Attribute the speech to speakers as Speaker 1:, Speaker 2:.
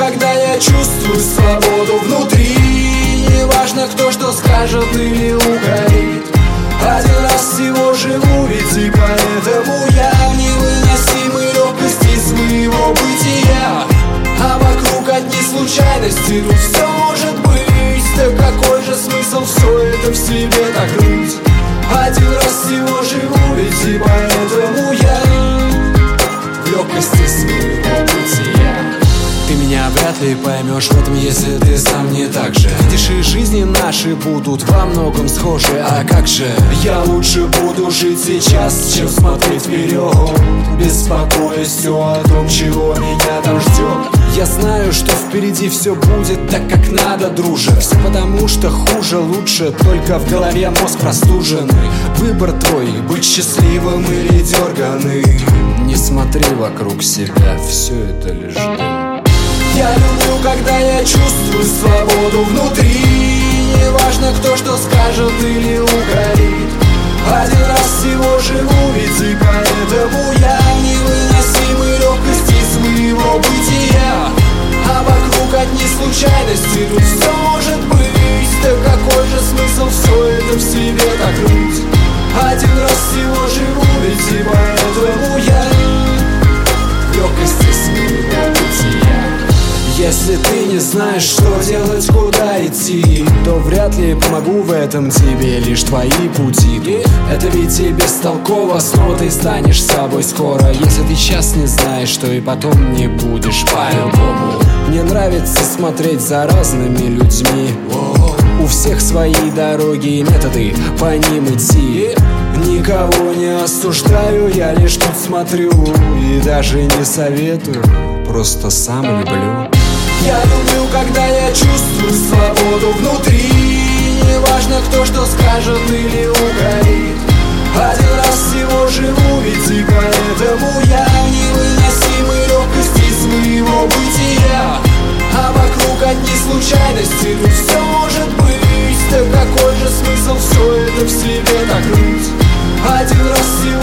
Speaker 1: когда я чувствую свободу внутри. Неважно, кто что скажет или угорит. Один раз всего живу, ведь и поэтому я в невыносимой легкости своего бытия. А вокруг одни случайности, тут все может быть. Так какой же смысл все это в себе так крыть? Один раз всего живу, ведь и поэтому я в легкости своего бытия. Ты меня вряд ли поймешь в этом, если ты сам не так же. Видишь, и жизни наши будут во многом схожи. А как же? Я лучше буду жить сейчас, чем смотреть вперед, беспокоясь все о том, чего меня там ждет. Я знаю, что впереди все будет так, как надо, друже. Все потому, что хуже, лучше, только в голове мозг простуженный. Выбор твой, быть счастливым или дерганым. Не смотри вокруг себя, все это лишь дым. Я люблю, когда я чувствую свободу внутри. Неважно, кто что скажет или угорит. Один раз всего живу, ведь и поэтому я в невыносимой легкости своего бытия. А вокруг одни случайности, тут все может быть. Так какой же смысл все это в себе так крыть? Один раз всего живу, ведь и поэтому я в легкости своего бытия. Если ты не знаешь, что делать, куда идти, то вряд ли помогу в этом тебе, лишь твои пути. Это ведь и бестолково, снова ты станешь собой скоро. Если ты сейчас не знаешь, то и потом не будешь по-любому. Мне нравится смотреть за разными людьми. У всех свои дороги и методы, по ним идти. Никого не осуждаю, я лишь тут смотрю и даже не советую, просто сам люблю. Я люблю, когда я чувствую свободу внутри. Неважно, кто что скажет или угорит. Один раз всего живу, ведь и поэтому я в невыносимой легкости своего бытия. А вокруг одни случайности, тут все может быть. Так какой же смысл все это в себе так крыть? Один раз всего